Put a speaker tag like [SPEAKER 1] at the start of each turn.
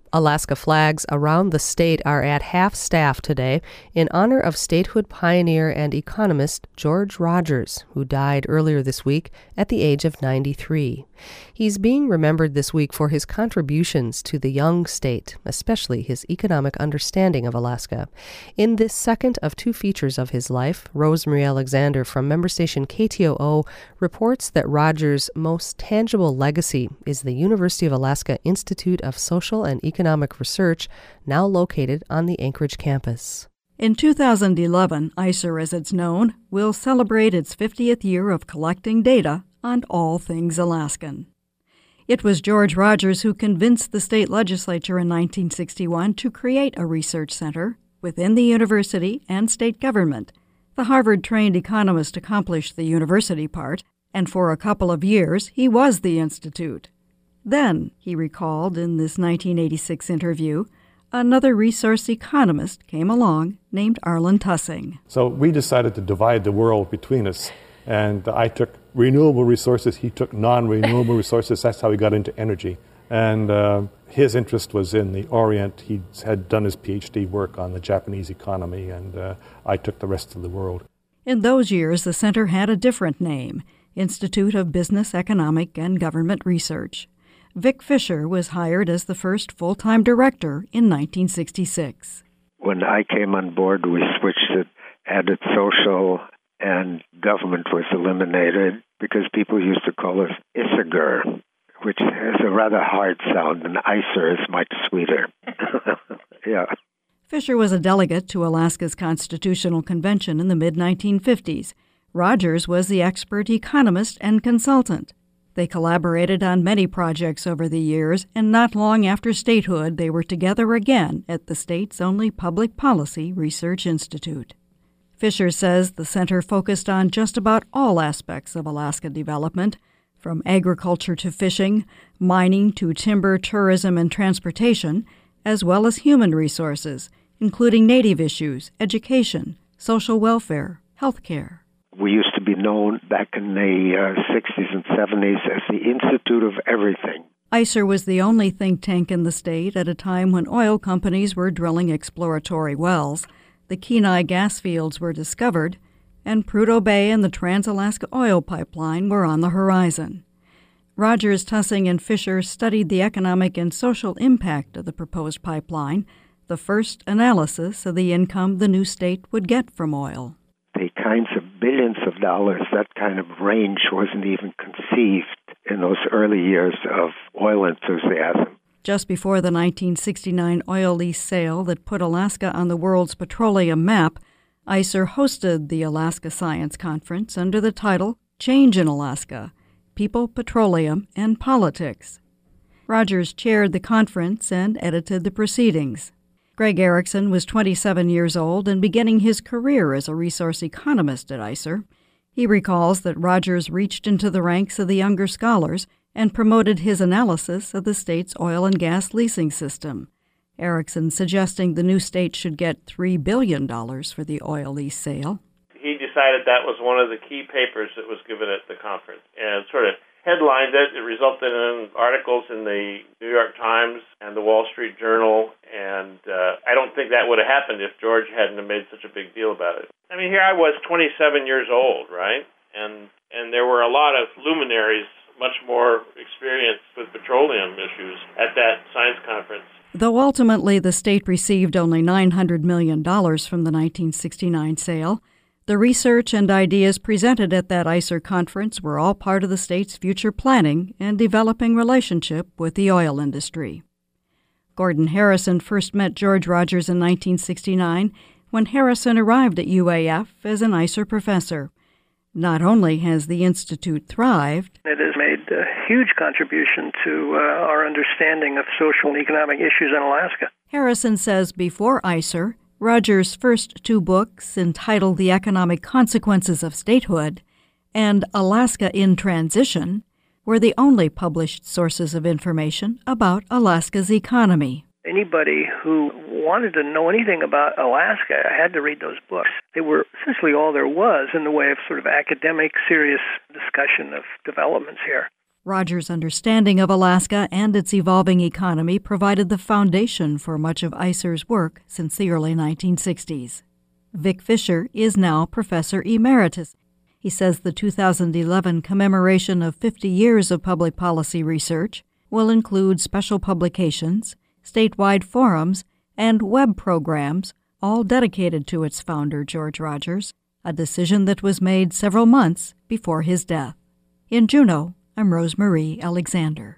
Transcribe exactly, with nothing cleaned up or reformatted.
[SPEAKER 1] Alaska flags around the state are at half-staff today in honor of statehood pioneer and economist George Rogers, who died earlier this week at the age of ninety-three. He's being remembered this week for his contributions to the young state, especially his economic understanding of Alaska. In this second of two features of his life, Rosemarie Alexander from member station K T O O reports that Rogers' most tangible legacy is the University of Alaska Institute of Social and Economic Research, now located on the Anchorage campus.
[SPEAKER 2] In two thousand eleven, I C E R, as it's known, will celebrate its fiftieth year of collecting data on all things Alaskan. It was George Rogers who convinced the state legislature in nineteen sixty-one to create a research center within the university and state government. The Harvard-trained economist accomplished the university part, and for a couple of years he was the institute. Then, he recalled in this nineteen eighty-six interview, another resource economist came along named Arlen Tussing.
[SPEAKER 3] So we decided to divide the world between us, and I took renewable resources, he took non-renewable resources. That's how he got into energy. And uh, his interest was in the Orient. He had done his PhD work on the Japanese economy, and uh, I took the rest of the world.
[SPEAKER 2] In those years, the center had a different name, Institute of Business, Economic, and Government Research. Vic Fisher was hired as the first full-time director in nineteen sixty-six.
[SPEAKER 4] When I came on board, we switched it, added social, and government was eliminated because people used to call us I S A G R, which has a rather hard sound, and I C E R is much sweeter. Yeah.
[SPEAKER 2] Fisher was a delegate to Alaska's Constitutional Convention in the mid nineteen fifties. Rogers was the expert economist and consultant. They collaborated on many projects over the years, and not long after statehood, they were together again at the state's only public policy research institute. Fisher says the center focused on just about all aspects of Alaska development, from agriculture to fishing, mining to timber, tourism, and transportation, as well as human resources, including Native issues, education, social welfare, health care.
[SPEAKER 4] We used to be known back in the uh, sixties and seventies as the Institute of Everything.
[SPEAKER 2] I C E R was the only think tank in the state at a time when oil companies were drilling exploratory wells, the Kenai gas fields were discovered, and Prudhoe Bay and the Trans-Alaska Oil Pipeline were on the horizon. Rogers, Tussing, and Fisher studied the economic and social impact of the proposed pipeline, the first analysis of the income the new state would get from oil.
[SPEAKER 4] The kinds of billions of dollars, that kind of range wasn't even conceived in those early years of oil enthusiasm.
[SPEAKER 2] Just before the nineteen sixty-nine oil lease sale that put Alaska on the world's petroleum map, I C E R hosted the Alaska Science Conference under the title Change in Alaska, People, Petroleum, and Politics. Rogers chaired the conference and edited the proceedings. Greg Erickson was twenty-seven years old and beginning his career as a resource economist at I C E R. He recalls that Rogers reached into the ranks of the younger scholars and promoted his analysis of the state's oil and gas leasing system. Erickson suggesting the new state should get three billion dollars for the oil lease sale.
[SPEAKER 5] He decided that was one of the key papers that was given at the conference and sort of headlined it. It resulted in articles in the New York Times and the Wall Street Journal, and uh, I don't think that would have happened if George hadn't have made such a big deal about it. I mean, here I was twenty-seven years old, right? And and there were a lot of luminaries, much more experienced with petroleum issues at that science conference.
[SPEAKER 2] Though ultimately the state received only nine hundred million dollars from the nineteen sixty-nine sale, the research and ideas presented at that I C E R conference were all part of the state's future planning and developing relationship with the oil industry. Gordon Harrison first met George Rogers in nineteen sixty-nine when Harrison arrived at U A F as an I C E R professor. Not only has the institute thrived,
[SPEAKER 6] it has made a huge contribution to uh, our understanding of social and economic issues in Alaska.
[SPEAKER 2] Harrison says before I C E R, Rogers' first two books, entitled The Economic Consequences of Statehood and Alaska in Transition, were the only published sources of information about Alaska's economy.
[SPEAKER 6] Anybody who wanted to know anything about Alaska had to read those books. They were essentially all there was in the way of sort of academic, serious discussion of developments here.
[SPEAKER 2] Rogers' understanding of Alaska and its evolving economy provided the foundation for much of I C E R's work since the early nineteen sixties. Vic Fisher is now Professor Emeritus. He says the two thousand eleven commemoration of fifty years of public policy research will include special publications, statewide forums, and web programs, all dedicated to its founder, George Rogers, a decision that was made several months before his death. In Juneau, I'm Rosemarie Alexander.